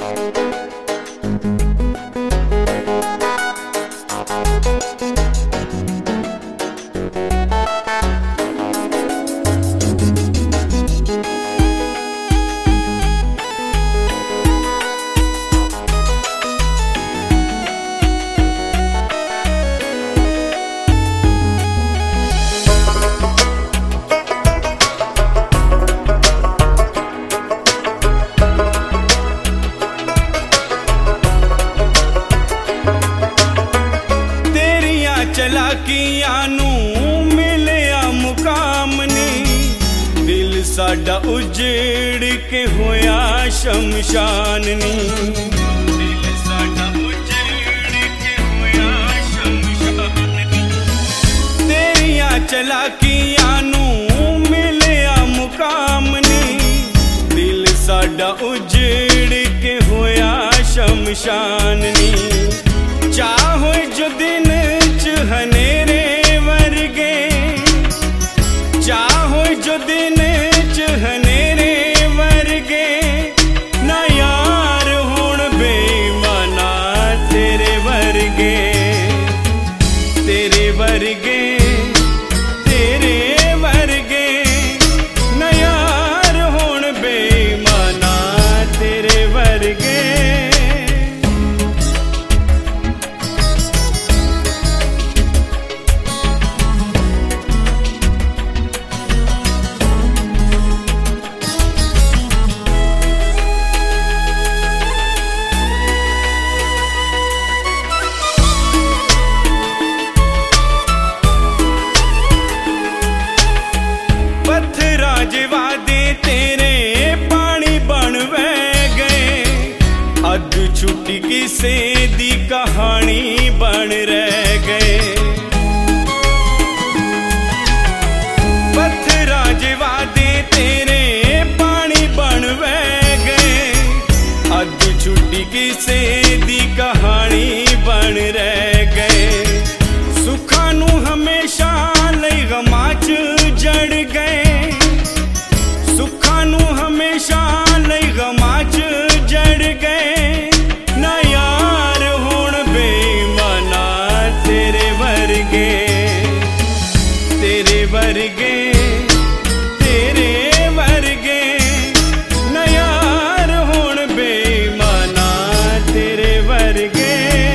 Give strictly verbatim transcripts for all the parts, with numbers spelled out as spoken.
चलाकियां नू मिलिया मुकाम नी, दिल साडा उजड़ के होया शमशान नी। दिल साडा उजड़ के होया शमशान नी। तेरियां चलाकियां नू मिलिया मुकाम नी, दिल साडा उजड़ के होया शमशान नी। चाहो जो दिन हनेरे वर्गे, चाहो जो दिन च हनेरे वर्गे, ना यार हुण बेईमाना तेरे वर्गे, तेरे वर्गे, तेरे वर्गे, ना यार हुण बेईमाना तेरे वर्गे। वादे तेरे पानी बन गए, अध छुट्टी किसे दी कहानी बन रह गए। पत्थराज वादे तेरे पानी बन गए, अध छुट्टी किसे दी कहानी बन रह गए। सुखा नू हमेशा लई गमां च जड़ गए, सुखा नू हमेशा लई गमां च जड़ गए, ना यार हुण बेईमाना तेरे वर्गे, तेरे वर्गे, तेरे वर्गे, ना यार हुण बेईमाना तेरे वर्गे।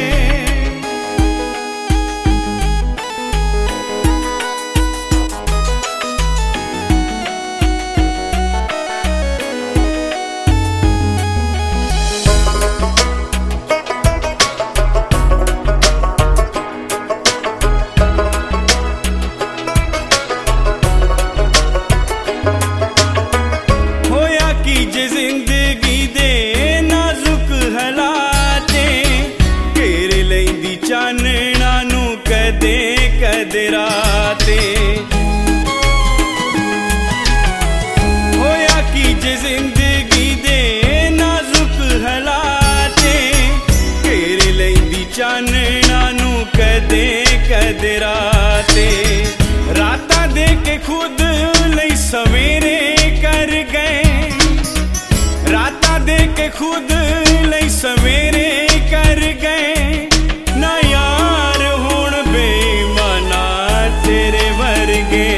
जिंदगी दे नाजुक हालाते, घेर लैंदी चानणा नू कदे कदे राते। होया की जे जिंदगी दे नाजुक हालाते, घेर लैंदी चानणा नू कदे कदे राते। रातां दे के खुद लई सवेरे कर गए, रातां दे के खुद लई सवेरे कर गए, ना यार हुण बेईमाना तेरे वर्गे,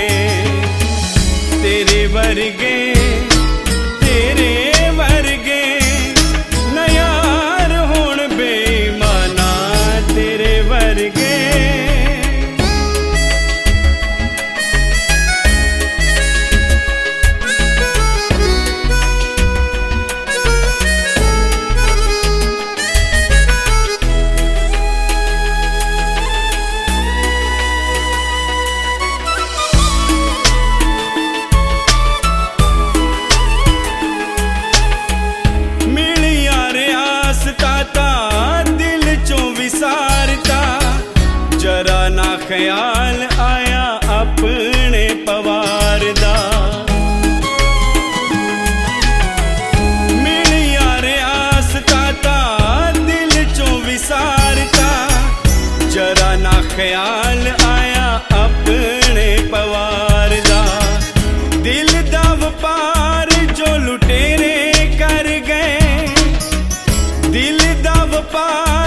तेरे वर्गे, तेरे वर्गे, ना यार हुण बेईमाना तेरे वर्गे। जरा ना ख्याल आया अपने पवार दा, मिल यार आस ताता दिल चों विसारता। जरा ना ख्याल आया अपने पवार दा, दिल दा व्यापार जो लुटेरे कर गए, पा